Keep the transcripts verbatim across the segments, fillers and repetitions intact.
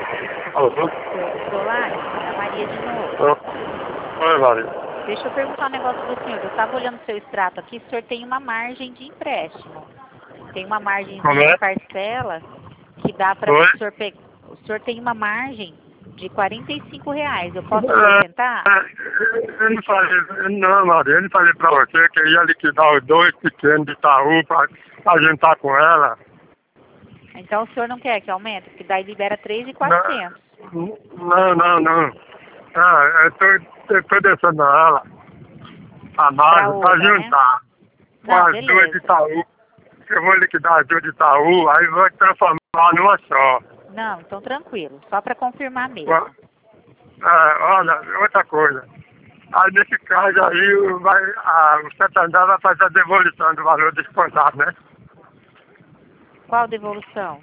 Alô? Solari, é a Maria de novo. Oi, Maria. Deixa eu perguntar um negócio pro senhor. Eu estava olhando o seu extrato aqui, o senhor tem uma margem de empréstimo. Tem uma margem Como é? de parcela que dá para Oi? o senhor pegar. O senhor tem uma margem de quarenta e cinco reais. Eu posso É, acrescentar? é, eu não falei, não, Maria, eu não falei pra você que eu ia liquidar os dois pequenos de Itaú pra, pra jantar com ela. Então o senhor não quer que aumente? Porque daí libera três mil e Não, quatrocentos. não, não, não. Ah, eu tô, eu tô deixando ela a margem pra outra, né? jantar com Não, as duas de beleza. Itaú. Eu vou liquidar as duas de Itaú, aí vou transformar numa só. Não, então tranquilo. Só para confirmar mesmo. Ó, ah, olha, outra coisa. Aí nesse caso aí vai, a, o Santander vai fazer a devolução do valor descontado, né? Qual devolução?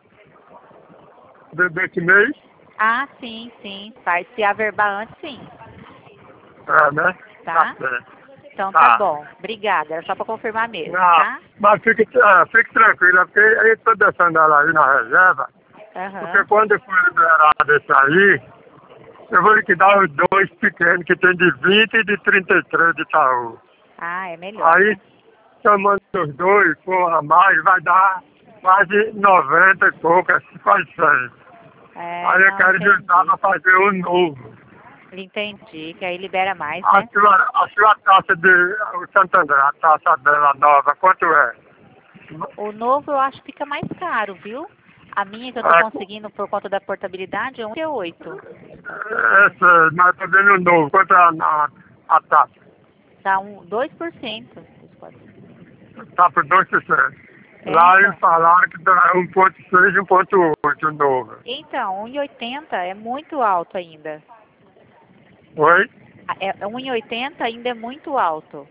De, desse mês, Ah, sim, sim. Faz se averbar antes, sim. é, né? Tá? certo. Então tá Tá. bom. Obrigada. Era só para confirmar mesmo, Não, tá? mas fique, ah, fique tranquila, porque aí eu tô deixando ela aí na reserva, porque Aham. quando eu for liberado esse aí, eu vou liquidar os dois pequenos que tem de vinte e de trinta e três de Itaú. Ah, é melhor, Aí, né? somando os dois, com a mais, vai dar quase noventa e poucas, quase cem. É, Aí eu não, quero juntar entendi. para fazer um novo. Entendi, que aí libera mais, A né? sua, a sua taxa de o Santander, a taxa dela nova, quanto é? O novo eu acho que fica mais caro, viu? A minha que eu tô É, conseguindo por conta da portabilidade é um vírgula oito. essa, mas tô vendo o novo, quanto é a, a, a taxa? Dá um dois por cento. Tá por dois por cento. É, Lá eles então. falaram que dá um ponto seis e um ponto oito o novo. Então, um vírgula oitenta é muito alto ainda. Oi? Ah, É, um vírgula oitenta ainda é muito alto.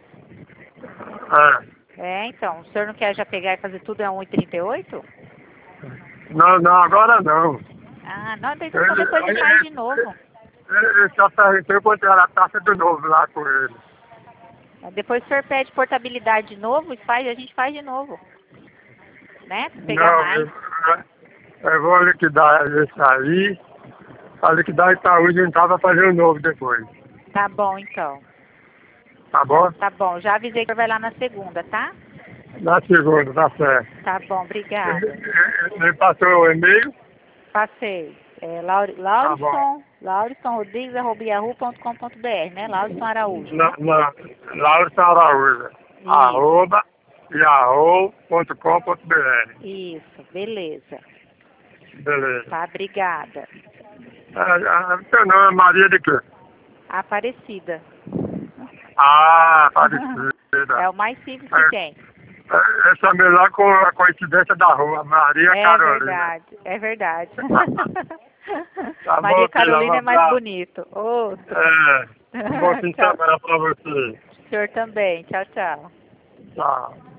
É. É, então, o senhor não quer já pegar e fazer tudo a um vírgula trinta e oito? Não, não, agora não. Ah, não, então só Ele, depois ele faz de ele, novo. ele, ele só perguntou quanto era a taxa do novo lá com ele. Depois o senhor pede portabilidade de novo e faz, a gente faz de novo. Né? Pra pegar Não, mais. eu, eu vou liquidar esse aí. Pra liquidar Itaú e juntar pra fazer um novo depois. Tá bom, então. Tá bom? Tá bom, já avisei que vai lá na segunda, tá? Na segunda, tá certo. Tá bom, Ele, obrigada. ele- ele passou o e-mail? Passei. É, Laur, Tá bom. Lauriston, lauriston rodrigues arroba yahoo ponto com ponto br, né? Lauriston Araújo, Na, né? na, Laura Araújo. Isso, Arroba yahoo ponto com ponto br. isso, beleza. Beleza. Tá, obrigada. Ah, seu nome é Maria de quê? Aparecida. Ah, Aparecida. É o mais simples que É, tem. é, essa é melhor com a coincidência da rua, Maria É Carolina. verdade, é verdade. Tá Maria bom, filha, um Carolina é mais abraço. bonito. Outro. É, um bom fim de Tchau. semana pra você. O senhor também. Tchau, tchau. Tchau.